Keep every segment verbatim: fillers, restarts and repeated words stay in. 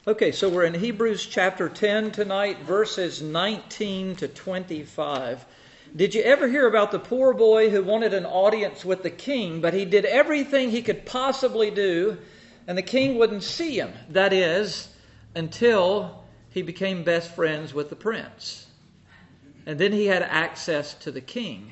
Okay, so we're in Hebrews chapter ten tonight, verses nineteen to twenty-five. Did you ever hear about the poor boy who wanted an audience with the king, but he did everything he could possibly do, and the king wouldn't see him? That is, until he became best friends with the prince. And then he had access to the king.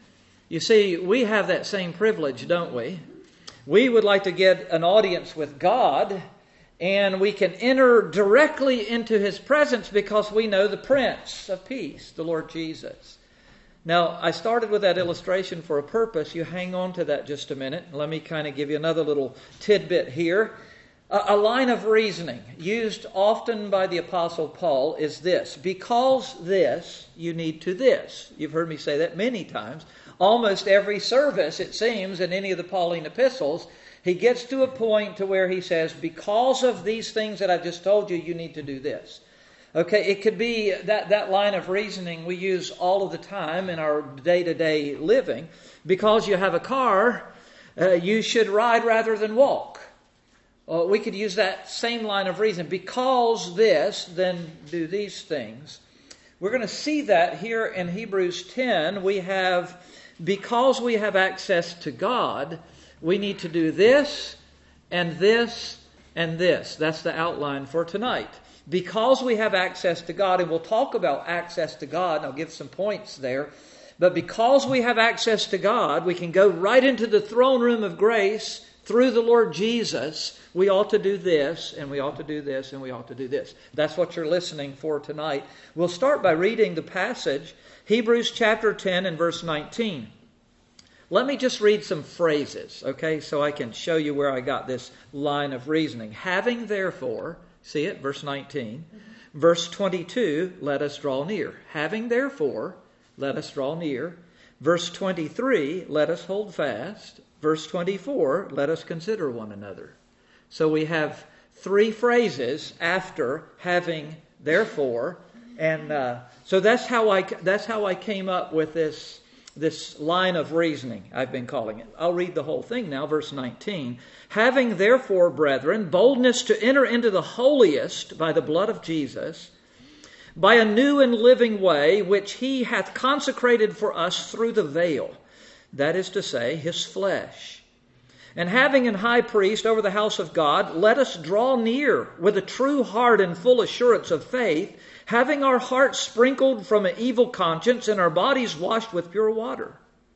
You see, we have that same privilege, don't we? We would like to get an audience with God, and we can enter directly into His presence because we know the Prince of Peace, the Lord Jesus. Now, I started with that illustration for a purpose. You hang on to that just a minute. Let me kind of give you another little tidbit here. A, a line of reasoning used often by the Apostle Paul is this: because this, you need to this. You've heard me say that many times. Almost every service, it seems, in any of the Pauline epistles, he gets to a point to where he says, because of these things that I've just told you, you need to do this. Okay, it could be that, that line of reasoning we use all of the time in our day-to-day living. Because you have a car, uh, you should ride rather than walk. Uh, we could use that same line of reasoning. Because this, then do these things. We're going to see that here in Hebrews ten. We have, because we have access to God, we need to do this, and this, and this. That's the outline for tonight. Because we have access to God, and we'll talk about access to God, and I'll give some points there. But because we have access to God, we can go right into the throne room of grace through the Lord Jesus. We ought to do this, and we ought to do this, and we ought to do this. That's what you're listening for tonight. We'll start by reading the passage, Hebrews chapter ten and verse nineteen. Let me just read some phrases, okay, so I can show you where I got this line of reasoning. Having therefore, see it, verse nineteen. Mm-hmm. Verse twenty-two, let us draw near. Having therefore, let us draw near. Verse twenty-three, let us hold fast. Verse twenty-four, let us consider one another. So we have three phrases after having therefore. And uh, so that's how I that's how I came up with this This line of reasoning, I've been calling it. I'll read the whole thing now, verse nineteen. Having therefore, brethren, boldness to enter into the holiest by the blood of Jesus, by a new and living way, which He hath consecrated for us through the veil, that is to say, His flesh. And having an high priest over the house of God, let us draw near with a true heart and full assurance of faith, having our hearts sprinkled from an evil conscience and our bodies washed with pure water.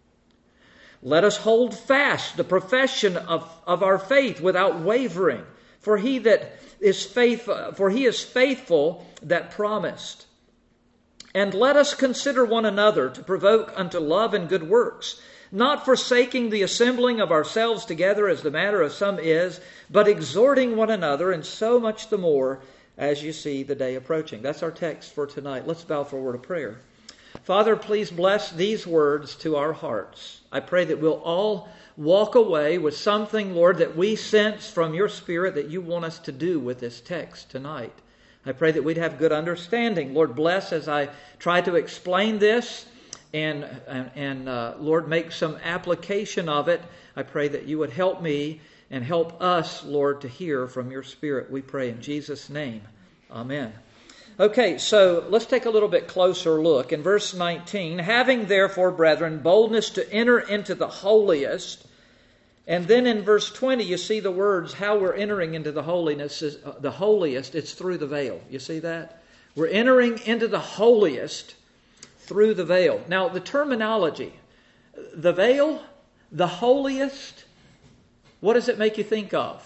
Let us hold fast the profession of, of our faith without wavering, for he that is faithful, for he is faithful that promised. And let us consider one another to provoke unto love and good works, not forsaking the assembling of ourselves together as the manner of some is, but exhorting one another, and so much the more as you see the day approaching. That's our text for tonight. Let's bow for a word of prayer. Father, please bless these words to our hearts. I pray that we'll all walk away with something, Lord, that we sense from your Spirit that you want us to do with this text tonight. I pray that we'd have good understanding. Lord, bless as I try to explain this, and, and, and uh, Lord, make some application of it. I pray that you would help me and help us, Lord, to hear from your Spirit. We pray in Jesus' name. Amen. Okay, so let's take a little bit closer look. In verse nineteen, having therefore, brethren, boldness to enter into the holiest. And then in verse twenty, you see the words, how we're entering into the holiness, is, uh, the holiest, it's through the veil. You see that? We're entering into the holiest through the veil. Now, the terminology, the veil, the holiest, what does it make you think of?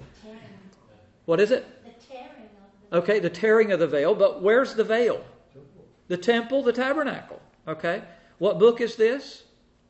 What is it? The tearing of the Okay, the tearing of the veil. But where's the veil? The temple, the tabernacle. Okay. What book is this?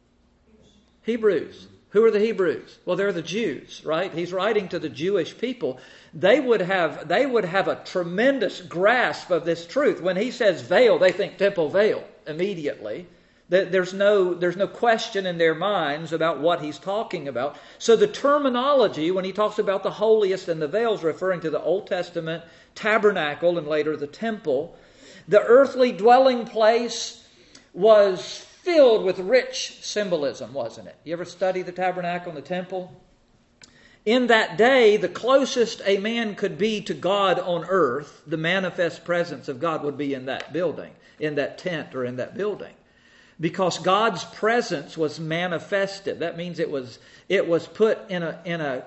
Hebrews. Who are the Hebrews? Well, they're the Jews, right? He's writing to the Jewish people. They would have they would have a tremendous grasp of this truth. When he says veil, they think temple veil immediately. There's no, there's no question in their minds about what he's talking about. So the terminology, when he talks about the holiest and the veil, is referring to the Old Testament tabernacle and later the temple. The earthly dwelling place was filled with rich symbolism, wasn't it? You ever study the tabernacle and the temple? In that day, the closest a man could be to God on earth, the manifest presence of God would be in that building, in that tent or in that building. Because God's presence was manifested. That means it was it was put in a in a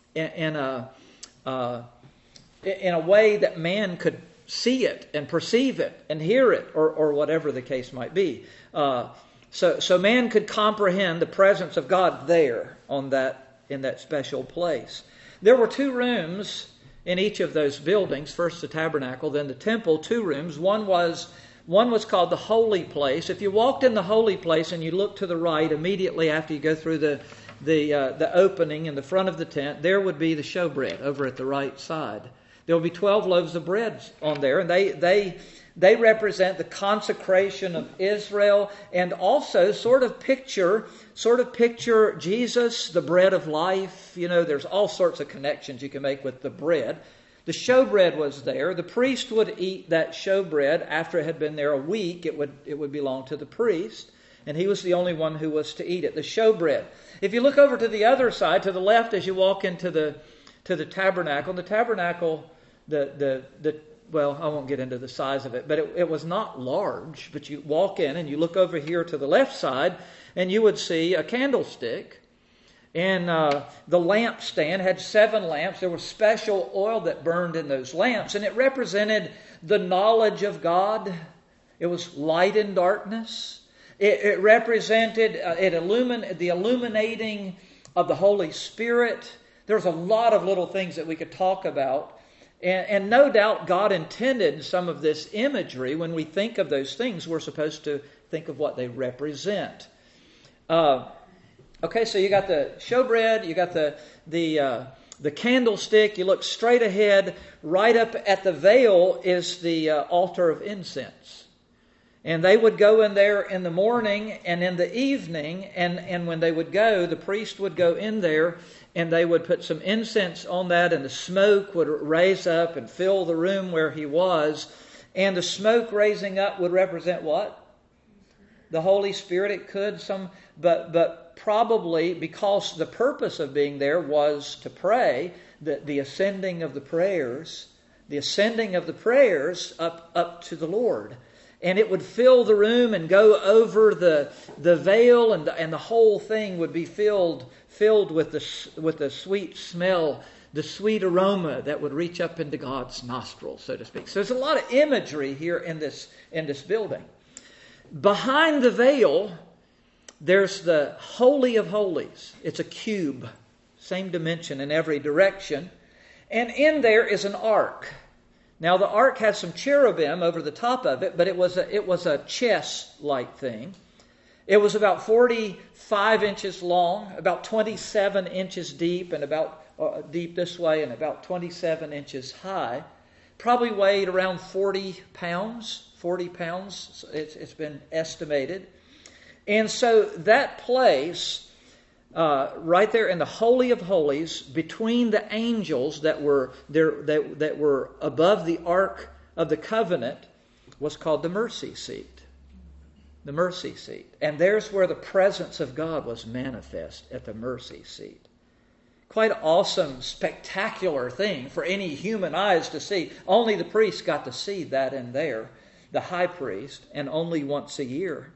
in a uh, in a way that man could see it and perceive it and hear it, or or whatever the case might be. Uh, so so man could comprehend the presence of God there on that in that special place. There were two rooms in each of those buildings. First the tabernacle, then the temple. Two rooms. One was One was called the holy place. If you walked in the holy place and you looked to the right immediately after you go through the the uh, the opening in the front of the tent, there would be the showbread over at the right side. There will be twelve loaves of bread on there, and they they they represent the consecration of Israel, and also sort of picture sort of picture Jesus, the bread of life. You know, there's all sorts of connections you can make with the bread. The showbread was there. The priest would eat that showbread after it had been there a week. It would it would belong to the priest, and he was the only one who was to eat it. The showbread. If you look over to the other side, to the left, as you walk into the to the tabernacle, the tabernacle, the the the well, I won't get into the size of it, but it, it was not large. But you walk in and you look over here to the left side, and you would see a candlestick. And uh, the lampstand had seven lamps. There was special oil that burned in those lamps, and it represented the knowledge of God. It was light and darkness. It, it represented uh, it illumin- the illuminating of the Holy Spirit. There's a lot of little things that we could talk about, and, and no doubt God intended some of this imagery. When we think of those things, we're supposed to think of what they represent. Uh, Okay, so you got the showbread, you got the the uh, the candlestick. You look straight ahead. Right up at the veil is the uh, altar of incense, and they would go in there in the morning and in the evening. And and when they would go, the priest would go in there, and they would put some incense on that, and the smoke would raise up and fill the room where he was. And the smoke raising up would represent what? The Holy Spirit. It could some, but but. Probably because the purpose of being there was to pray, the, the ascending of the prayers, the ascending of the prayers up, up to the Lord. And it would fill the room and go over the the veil, and the, and the whole thing would be filled filled with the with the sweet smell, the sweet aroma that would reach up into God's nostrils, so to speak. So there's a lot of imagery here in this in this building. Behind the veil, there's the Holy of Holies. It's a cube, same dimension in every direction. And in there is an ark. Now the ark had some cherubim over the top of it, but it was a, it was a chest-like thing. It was about forty-five inches long, about twenty-seven inches deep, and about uh, deep this way, and about twenty-seven inches high. Probably weighed around forty pounds. forty pounds, it's, it's been estimated. And so that place, uh, right there in the Holy of Holies, between the angels that were there, that, that were above the Ark of the Covenant, was called the mercy seat. The mercy seat. And there's where the presence of God was manifest, at the mercy seat. Quite an awesome, spectacular thing for any human eyes to see. Only the priest got to see that in there, the high priest, and only once a year.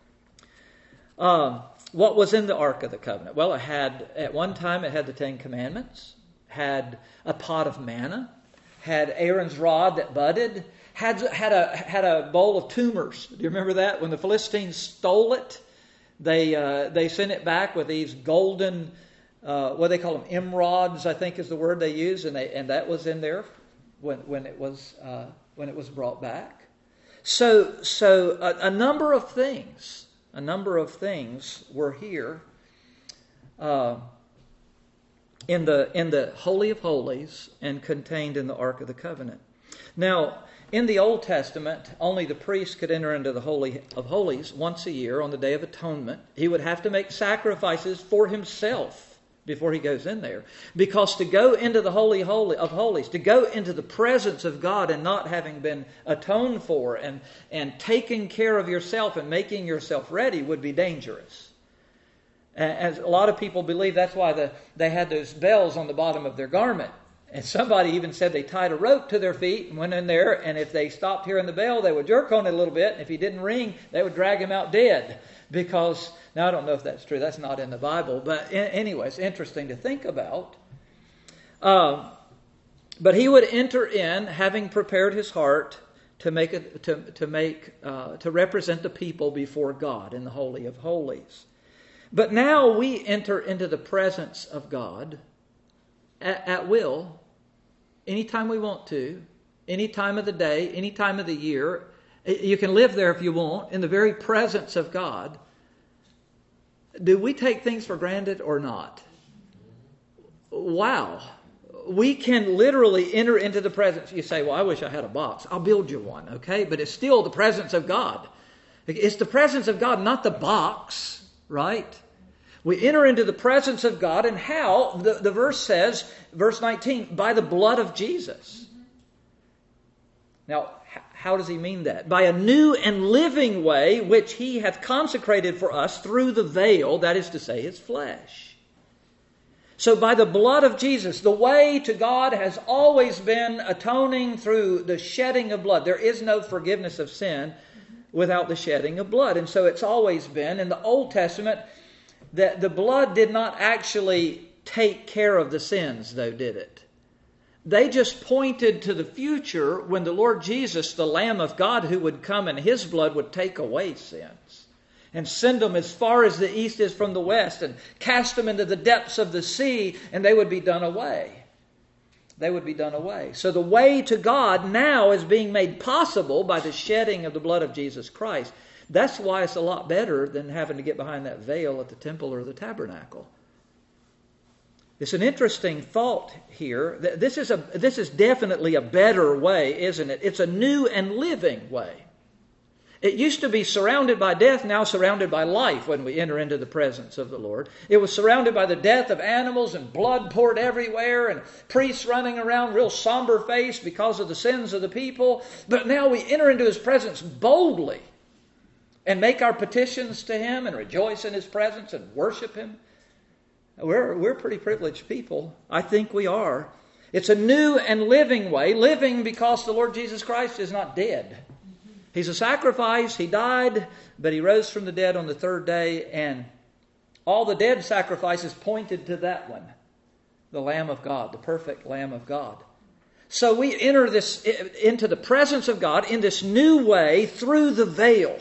Um, what was in the Ark of the Covenant? Well, it had, at one time, it had the Ten Commandments, had a pot of manna, had Aaron's rod that budded, had had a had a bowl of tumors. Do you remember that? When the Philistines stole it, they uh, they sent it back with these golden, uh, what do they call them, emeralds, I think is the word they use, and they and that was in there when when it was uh, when it was brought back. So so a, a number of things. A number of things were here uh, in the in the Holy of Holies and contained in the Ark of the Covenant. Now, in the Old Testament, only the priest could enter into the Holy of Holies once a year on the Day of Atonement. He would have to make sacrifices for himself before he goes in there. Because to go into the Holy of Holies, to go into the presence of God and not having been atoned for and, and taking care of yourself and making yourself ready would be dangerous. As a lot of people believe, that's why the, they had those bells on the bottom of their garment. And somebody even said they tied a rope to their feet and went in there, and if they stopped hearing the bell, they would jerk on it a little bit, and if he didn't ring, they would drag him out dead. Because, now I don't know if that's true, that's not in the Bible, but in, anyway, it's interesting to think about. Um, but he would enter in, having prepared his heart to make a, to to make uh, to represent the people before God in the Holy of Holies. But now we enter into the presence of God at, at will, anytime we want to, any time of the day, any time of the year. You can live there if you want, in the very presence of God. Do we take things for granted or not? Wow. We can literally enter into the presence. You say, well, I wish I had a box. I'll build you one, okay? But it's still the presence of God. It's the presence of God, not the box, right? We enter into the presence of God, and how? The, the verse says, verse nineteen, by the blood of Jesus. Now, how does he mean that? By a new and living way, which he hath consecrated for us through the veil, that is to say, his flesh. So by the blood of Jesus, the way to God has always been atoning through the shedding of blood. There is no forgiveness of sin without the shedding of blood. And so it's always been. In the Old Testament, that the blood did not actually take care of the sins, though, did it? They just pointed to the future when the Lord Jesus, the Lamb of God who would come, and his blood would take away sins and send them as far as the east is from the west and cast them into the depths of the sea, and they would be done away. They would be done away. So the way to God now is being made possible by the shedding of the blood of Jesus Christ. That's why it's a lot better than having to get behind that veil at the temple or the tabernacle. It's an interesting thought here. This is a this is definitely a better way, isn't it? It's a new and living way. It used to be surrounded by death, now surrounded by life when we enter into the presence of the Lord. It was surrounded by the death of animals and blood poured everywhere and priests running around real somber faced because of the sins of the people. But now we enter into his presence boldly and make our petitions to him and rejoice in his presence and worship him. We're, we're pretty privileged people. I think we are. It's a new and living way. Living because the Lord Jesus Christ is not dead. He's a sacrifice. He died, but he rose from the dead on the third day. And all the dead sacrifices pointed to that one. The Lamb of God, the perfect Lamb of God. So we enter this into the presence of God in this new way through the veil.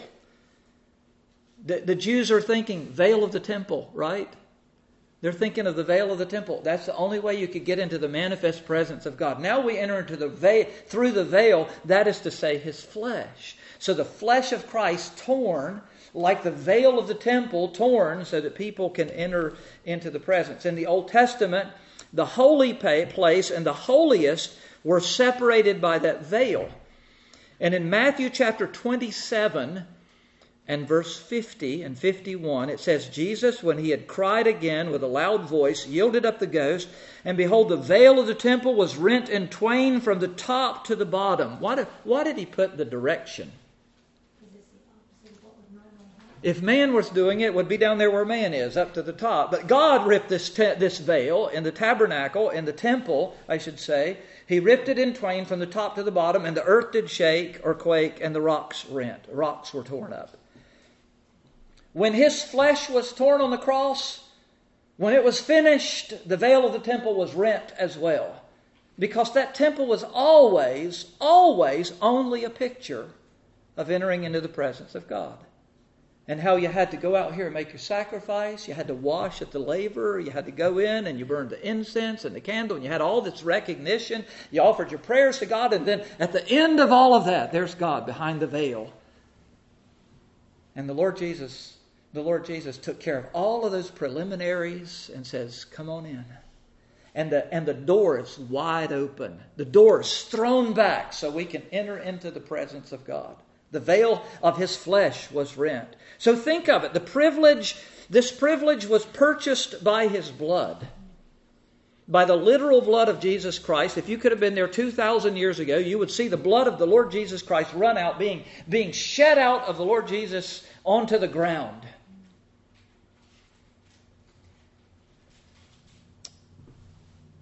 The, the Jews are thinking veil of the temple, right? They're thinking of the veil of the temple. That's the only way you could get into the manifest presence of God. Now we enter into the veil, through the veil, that is to say, his flesh. So the flesh of Christ torn, like the veil of the temple torn, so that people can enter into the presence. In the Old Testament, the holy place and the holiest were separated by that veil. And in Matthew chapter twenty-seven, and verse fifty and fifty-one, it says, Jesus, when he had cried again with a loud voice, yielded up the ghost, and behold, the veil of the temple was rent in twain from the top to the bottom. Why did, why did he put the direction? If man was doing it, it would be down there where man is, up to the top. But God ripped this te- this veil in the tabernacle, in the temple, I should say. He ripped it in twain from the top to the bottom, and the earth did shake or quake, and the rocks rent. Rocks were torn up. When his flesh was torn on the cross, when it was finished, the veil of the temple was rent as well. Because that temple was always, always only a picture of entering into the presence of God. And how you had to go out here and make your sacrifice. You had to wash at the laver. You had to go in and you burned the incense and the candle. And you had all this recognition. You offered your prayers to God. And then at the end of all of that, there's God behind the veil. And the Lord Jesus, the Lord Jesus took care of all of those preliminaries and says, come on in. And the, and the door is wide open. The door is thrown back so we can enter into the presence of God. The veil of his flesh was rent. So think of it. The privilege, this privilege was purchased by his blood. By the literal blood of Jesus Christ. If you could have been there two thousand years ago, you would see the blood of the Lord Jesus Christ run out, being, being shed out of the Lord Jesus onto the ground.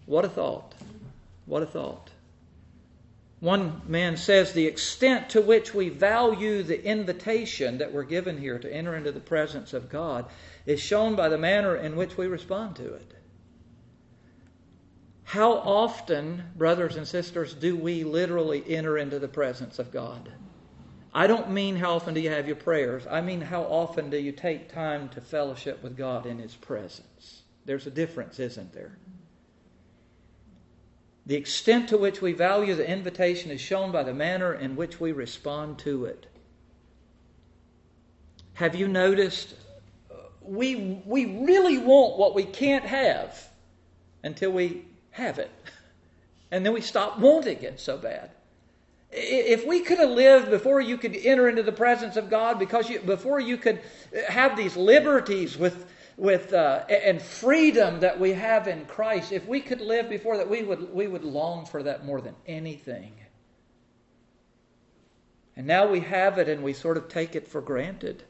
What a thought. What a thought. One man says the extent to which we value the invitation that we're given here to enter into the presence of God is shown by the manner in which we respond to it. How often, brothers and sisters, do we literally enter into the presence of God? I don't mean how often do you have your prayers. I mean how often do you take time to fellowship with God in His presence. There's a difference, isn't there? The extent to which we value the invitation is shown by the manner in which we respond to it. Have you noticed, we, we really want what we can't have until we have it. And then we stop wanting it so bad. If we could have lived before you could enter into the presence of God, because you, before you could have these liberties with with uh, and freedom that we have in Christ, if we could live before that, we would we would long for that more than anything. And now we have it, and we sort of take it for granted.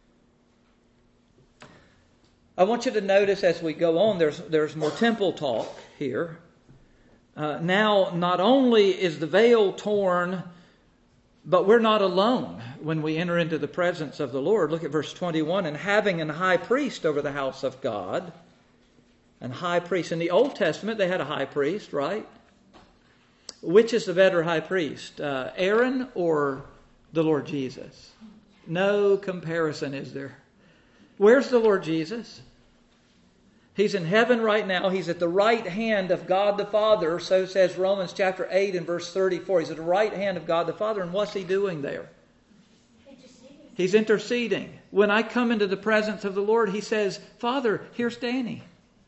I want you to notice as we go on, there's there's more temple talk here. Uh, now, not only is the veil torn, but we're not alone when we enter into the presence of the Lord. Look at verse twenty-one. And having an high priest over the house of God, an high priest. In the Old Testament, they had a high priest, right? Which is the better high priest, uh, Aaron or the Lord Jesus? No comparison, is there? Where's the Lord Jesus? He's in heaven right now. He's at the right hand of God the Father. So says Romans chapter eight and verse thirty-four. He's at the right hand of God the Father. And what's He doing there? Interceding. He's interceding. When I come into the presence of the Lord, He says, Father, here's Danny.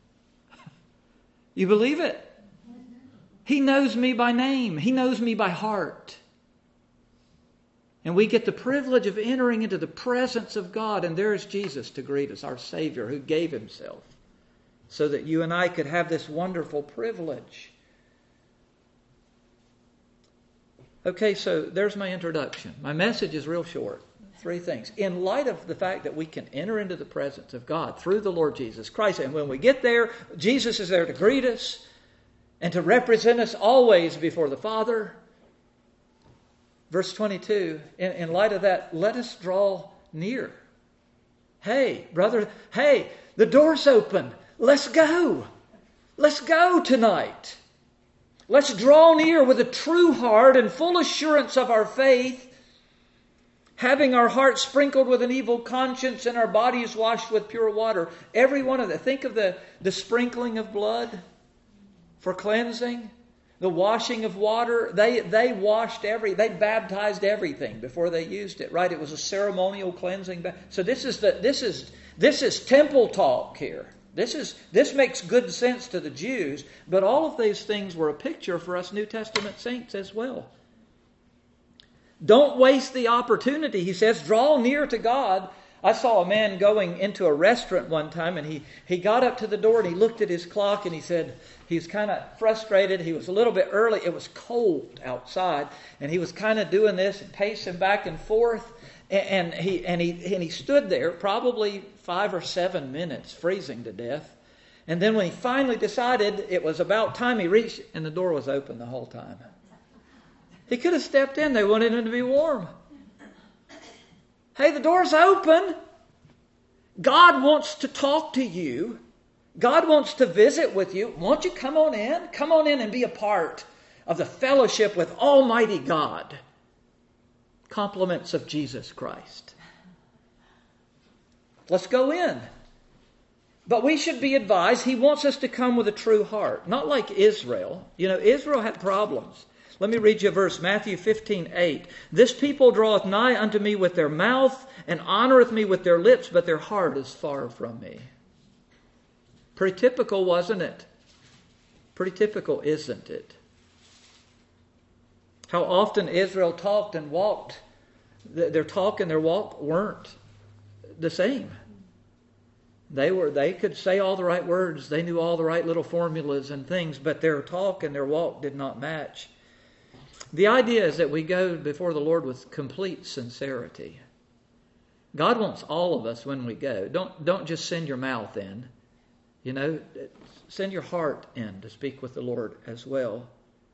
You believe it? He knows me by name. He knows me by heart. And we get the privilege of entering into the presence of God. And there is Jesus to greet us, our Savior, who gave Himself so that you and I could have this wonderful privilege. Okay, so there's my introduction. My message is real short. Three things. In light of the fact that we can enter into the presence of God through the Lord Jesus Christ, and when we get there, Jesus is there to greet us and to represent us always before the Father. Verse twenty-two, in, in light of that, let us draw near. Hey, brother, hey, the door's open. Let's go. Let's go tonight. Let's draw near with a true heart and full assurance of our faith, having our hearts sprinkled with an evil conscience and our bodies washed with pure water. Every one of them. Think of the, the sprinkling of blood for cleansing, the washing of water. They they washed every, they baptized everything before they used it, right? It was a ceremonial cleansing. So this is the this is this is temple talk here. This is this makes good sense to the Jews, but all of these things were a picture for us New Testament saints as well. Don't waste the opportunity. He says, draw near to God. I saw a man going into a restaurant one time, and he, he got up to the door and he looked at his clock and he said, he was kind of frustrated. He was a little bit early. It was cold outside, and he was kind of doing this and pacing back and forth. And he and he and he stood there probably five or seven minutes, freezing to death. And then when he finally decided it was about time, he reached, and the door was open the whole time. He could have stepped in. They wanted him to be warm. Hey, the door's open. God wants to talk to you. God wants to visit with you. Won't you come on in? Come on in and be a part of the fellowship with Almighty God. Compliments of Jesus Christ. Let's go in. But we should be advised, He wants us to come with a true heart. Not like Israel. You know, Israel had problems. Let me read you a verse, Matthew fifteen eight. This people draweth nigh unto me with their mouth, and honoreth me with their lips, but their heart is far from me. Pretty typical, wasn't it? Pretty typical, isn't it? How often Israel talked and walked. Their talk and their walk weren't the same. They were they could say all the right words. They knew all the right little formulas and things, but their talk and their walk did not match. The idea is that we go before the Lord with complete sincerity. God wants all of us when we go. Don't, don't just send your mouth in. You know, send your heart in to speak with the Lord as well.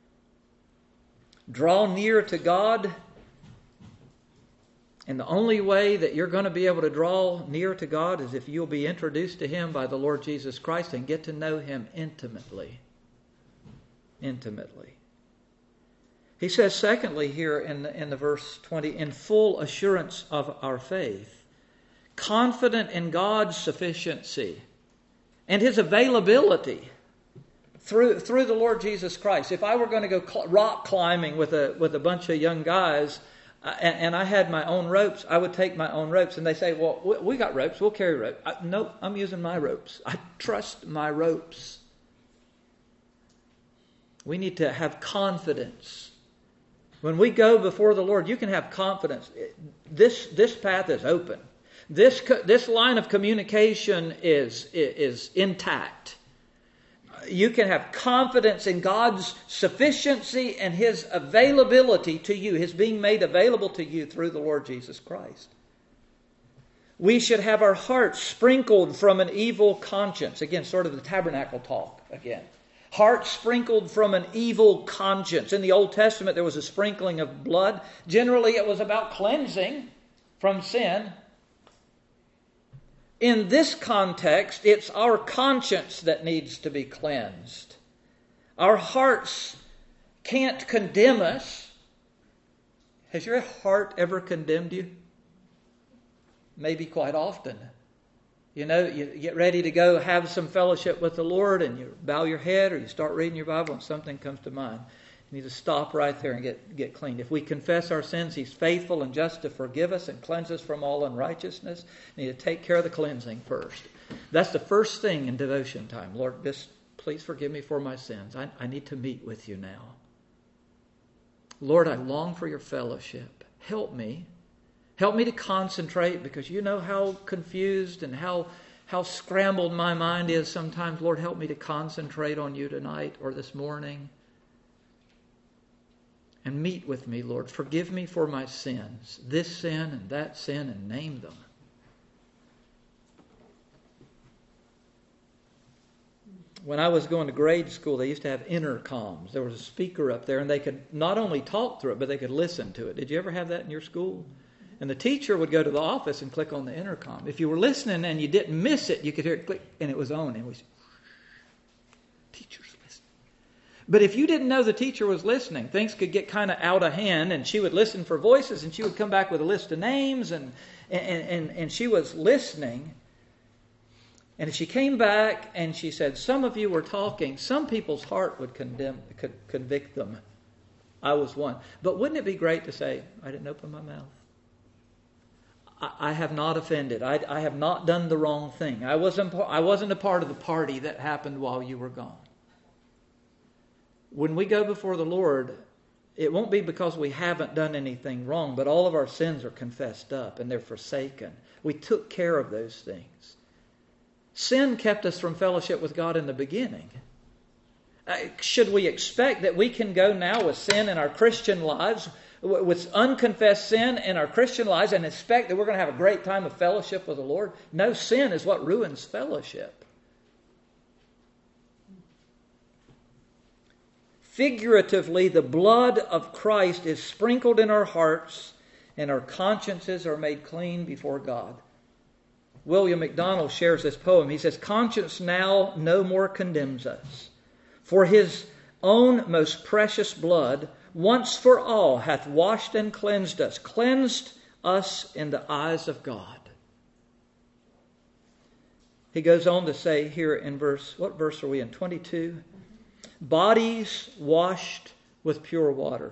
Draw near to God. And the only way that you're going to be able to draw near to God is if you'll be introduced to Him by the Lord Jesus Christ and get to know Him intimately. Intimately. He says, secondly, here in the, in the verse twenty, in full assurance of our faith, confident in God's sufficiency and His availability through through the Lord Jesus Christ. If I were going to go cl- rock climbing with a with a bunch of young guys, uh, and, and I had my own ropes, I would take my own ropes. And they say, well, we, we got ropes, we'll carry ropes. I, nope, I'm using my ropes. I trust my ropes. We need to have confidence. When we go before the Lord, you can have confidence. This this path is open. This this line of communication is is intact. You can have confidence in God's sufficiency and His availability to you, His being made available to you through the Lord Jesus Christ. We should have our hearts sprinkled from an evil conscience. Again, sort of the tabernacle talk again. Heart sprinkled from an evil conscience. In the Old Testament, there was a sprinkling of blood. Generally, it was about cleansing from sin. In this context, it's our conscience that needs to be cleansed. Our hearts can't condemn us. Has your heart ever condemned you? Maybe quite often. You know, you get ready to go have some fellowship with the Lord and you bow your head or you start reading your Bible and something comes to mind. You need to stop right there and get, get cleaned. If we confess our sins, He's faithful and just to forgive us and cleanse us from all unrighteousness. We need to take care of the cleansing first. That's the first thing in devotion time. Lord, just please forgive me for my sins. I, I need to meet with you now. Lord, I long for your fellowship. Help me. Help me to concentrate because you know how confused and how how scrambled my mind is sometimes. Lord, help me to concentrate on you tonight or this morning. And meet with me, Lord. Forgive me for my sins, this sin and that sin, and name them. When I was going to grade school, they used to have intercoms. There was a speaker up there, and they could not only talk through it, but they could listen to it. Did you ever have that in your school? And the teacher would go to the office and click on the intercom. If you were listening and you didn't miss it, you could hear it click, and it was on. And it was, teacher's listening. But if you didn't know the teacher was listening, things could get kind of out of hand, and she would listen for voices, and she would come back with a list of names, and and and, and she was listening. And if she came back and she said, some of you were talking, some people's heart would condemn, could convict them. I was one. But wouldn't it be great to say, I didn't open my mouth. I have not offended. I, I have not done the wrong thing. I wasn't, I wasn't a part of the party that happened while you were gone. When we go before the Lord, it won't be because we haven't done anything wrong, but all of our sins are confessed up and they're forsaken. We took care of those things. Sin kept us from fellowship with God in the beginning. Uh, should we expect that we can go now with sin in our Christian lives, with unconfessed sin in our Christian lives, and expect that we're going to have a great time of fellowship with the Lord? No, sin is what ruins fellowship. Figuratively, the blood of Christ is sprinkled in our hearts, and our consciences are made clean before God. William MacDonald shares this poem. He says, conscience now no more condemns us, for His own most precious blood once for all hath washed and cleansed us, cleansed us in the eyes of God. He goes on to say here in verse, what verse are we in? twenty-two. Bodies washed with pure water.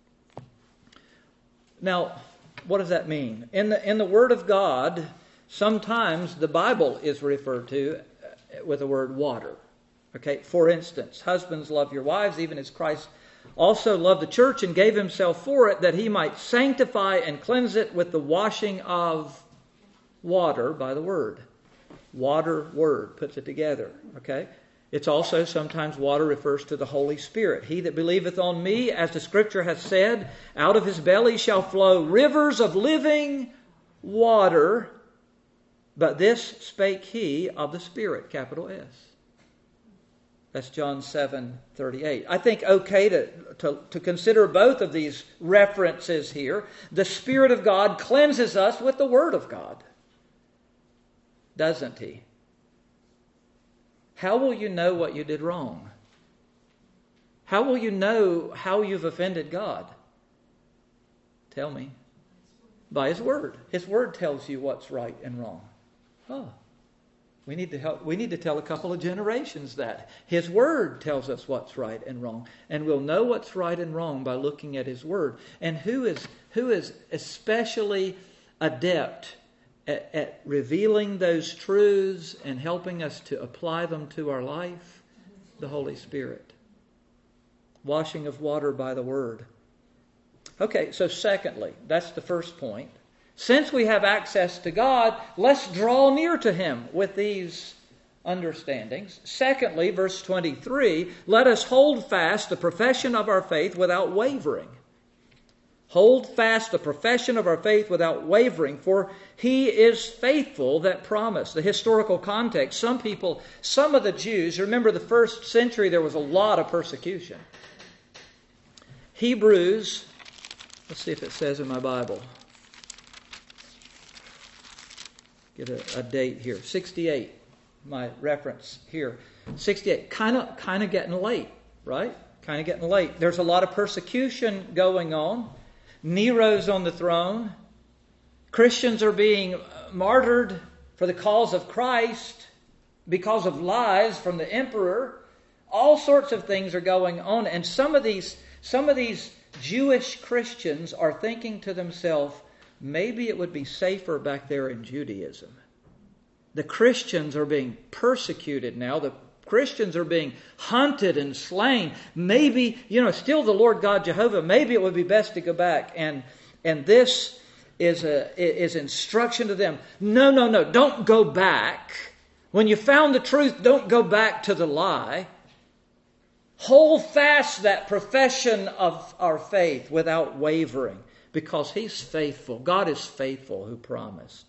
Now, what does that mean? In the, in the Word of God, sometimes the Bible is referred to with the word water. Okay, for instance, husbands, love your wives, even as Christ also loved the church and gave Himself for it, that He might sanctify and cleanse it with the washing of water by the word. Water, word, puts it together. Okay, it's also sometimes water refers to the Holy Spirit. He that believeth on me, as the Scripture hath said, out of his belly shall flow rivers of living water. But this spake he of the Spirit, capital S. That's John seven thirty-eight. I think okay to, to, to consider both of these references here. The Spirit of God cleanses us with the Word of God. Doesn't He? How will you know what you did wrong? How will you know how you've offended God? Tell me. By His Word. His Word tells you what's right and wrong. Oh. We need to help. We need to tell a couple of generations that. His Word tells us what's right and wrong. And we'll know what's right and wrong by looking at His Word. And who is who is especially adept at, at revealing those truths and helping us to apply them to our life? The Holy Spirit. Washing of water by the Word. Okay, so secondly, that's the first point. Since we have access to God, let's draw near to Him with these understandings. Secondly, verse twenty-three, let us hold fast the profession of our faith without wavering. Hold fast the profession of our faith without wavering, for He is faithful that promised. The historical context, some people, some of the Jews, remember the first century there was a lot of persecution. Hebrews, let's see if it says in my Bible. Get a, a date here. sixty-eight, my reference here. sixty-eight, kind of kind of getting late, right? Kind of getting late. There's a lot of persecution going on. Nero's on the throne. Christians are being martyred for the cause of Christ because of lies from the emperor. All sorts of things are going on. And some of these, some of these Jewish Christians are thinking to themselves, maybe it would be safer back there in Judaism. The Christians are being persecuted now. The Christians are being hunted and slain. Maybe, you know, still the Lord God Jehovah, maybe it would be best to go back. And and this is a is instruction to them. No, no, no, don't go back. When you found the truth, don't go back to the lie. Hold fast that profession of our faith without wavering. Because He's faithful. God is faithful who promised.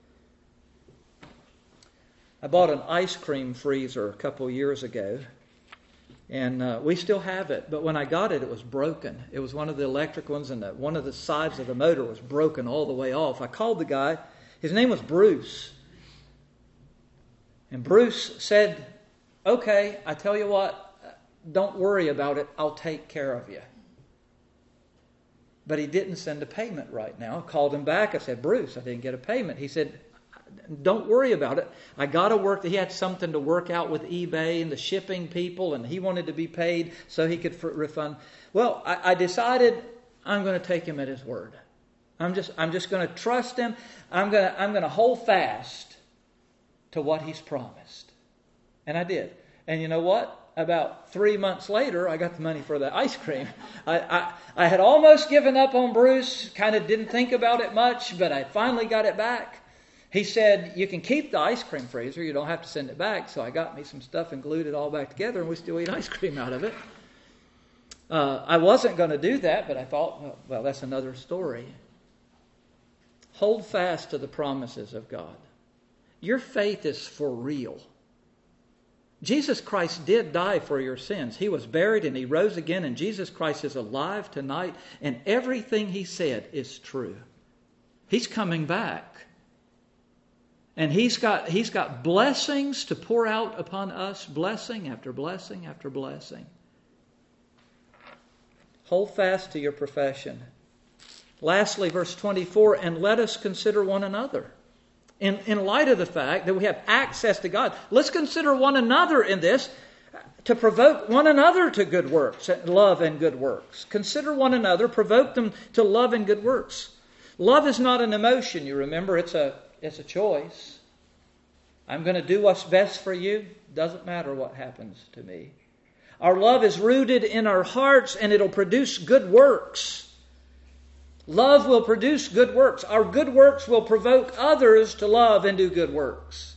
I bought an ice cream freezer a couple years ago. And uh, we still have it. But when I got it, it was broken. It was one of the electric ones. And the, one of the sides of the motor was broken all the way off. I called the guy. His name was Bruce. And Bruce said, okay, I tell you what, don't worry about it. I'll take care of you. But he didn't send a payment right now. I called him back. I said, Bruce, I didn't get a payment. He said, don't worry about it. I got to work. He had something to work out with eBay and the shipping people, and he wanted to be paid so he could refund. Well, I, I decided I'm going to take him at his word. I'm just, I'm just going to trust him. I'm going to, I'm going to hold fast to what he's promised. And I did. And you know what? About three months later, I got the money for the ice cream. I, I, I had almost given up on Bruce, kind of didn't think about it much, but I finally got it back. He said, you can keep the ice cream freezer, you don't have to send it back. So I got me some stuff and glued it all back together, and we still eat ice cream out of it. Uh, I wasn't going to do that, but I thought, well, well, that's another story. Hold fast to the promises of God. Your faith is for real. Jesus Christ did die for your sins. He was buried and He rose again, and Jesus Christ is alive tonight, and everything He said is true. He's coming back. And He's got, He's got blessings to pour out upon us, blessing after blessing after blessing. Hold fast to your profession. Lastly, verse twenty-four, and let us consider one another. In, in light of the fact that we have access to God, let's consider one another in this to provoke one another to good works, love and good works. Consider one another, provoke them to love and good works. Love is not an emotion, you remember, it's a, it's a choice. I'm going to do what's best for you, doesn't matter what happens to me. Our love is rooted in our hearts, and it'll produce good works. Love will produce good works. Our good works will provoke others to love and do good works.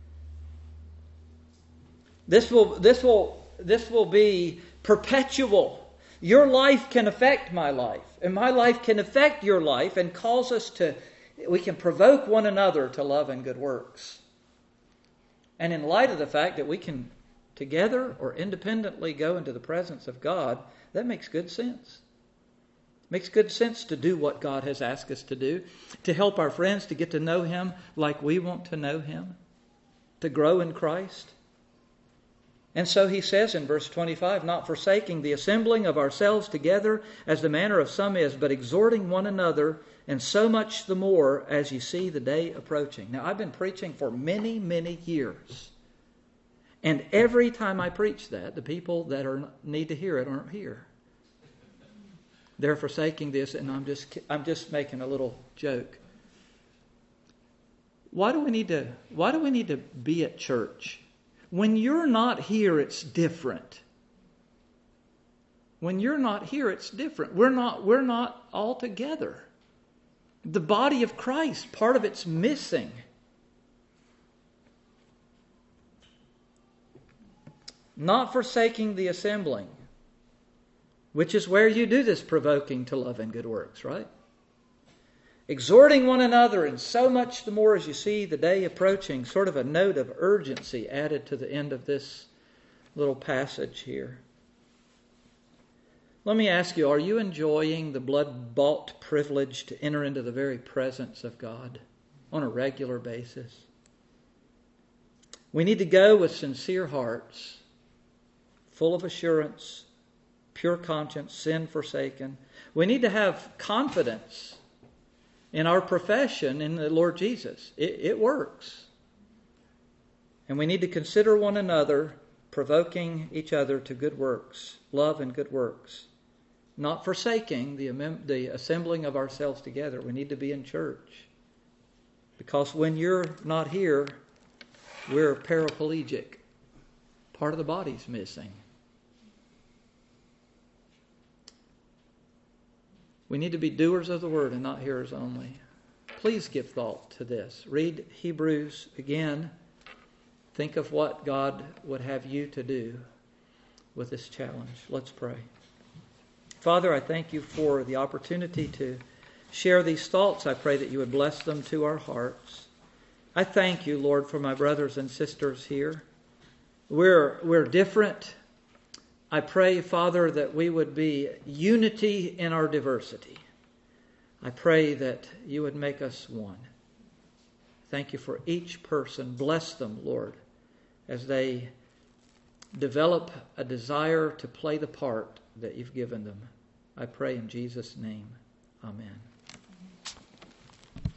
This will, this will, this will be perpetual. Your life can affect my life, and my life can affect your life and cause us to we can provoke one another to love and good works. And in light of the fact that we can together or independently go into the presence of God, that makes good sense. Makes good sense to do what God has asked us to do, to help our friends to get to know Him like we want to know Him, to grow in Christ. And so he says in verse twenty-five, not forsaking the assembling of ourselves together as the manner of some is, but exhorting one another, and so much the more as you see the day approaching. Now, I've been preaching for many, many years. And every time I preach that, the people that are need to hear it aren't here. They're forsaking this, and I'm just I'm just making a little joke. Why do we need to why do we need to be at church? When you're not here, it's different. When you're not here, it's different. We're not we're not all together. The body of Christ, part of it's missing. Not forsaking the assembling, which is where you do this provoking to love and good works, right? Exhorting one another, and so much the more as you see the day approaching, sort of a note of urgency added to the end of this little passage here. Let me ask you, are you enjoying the blood-bought privilege to enter into the very presence of God on a regular basis? We need to go with sincere hearts, full of assurance, pure conscience, sin forsaken. We need to have confidence in our profession in the Lord Jesus. It, it works. And we need to consider one another, provoking each other to good works, love and good works. Not forsaking the, the assembling of ourselves together. We need to be in church. Because when you're not here, we're paraplegic. Part of the body's missing. We need to be doers of the word and not hearers only. Please give thought to this. Read Hebrews again. Think of what God would have you to do with this challenge. Let's pray. Father, I thank you for the opportunity to share these thoughts. I pray that you would bless them to our hearts. I thank you, Lord, for my brothers and sisters here. We're, we're different. I pray, Father, that we would be unity in our diversity. I pray that you would make us one. Thank you for each person. Bless them, Lord, as they develop a desire to play the part that you've given them. I pray in Jesus' name. Amen.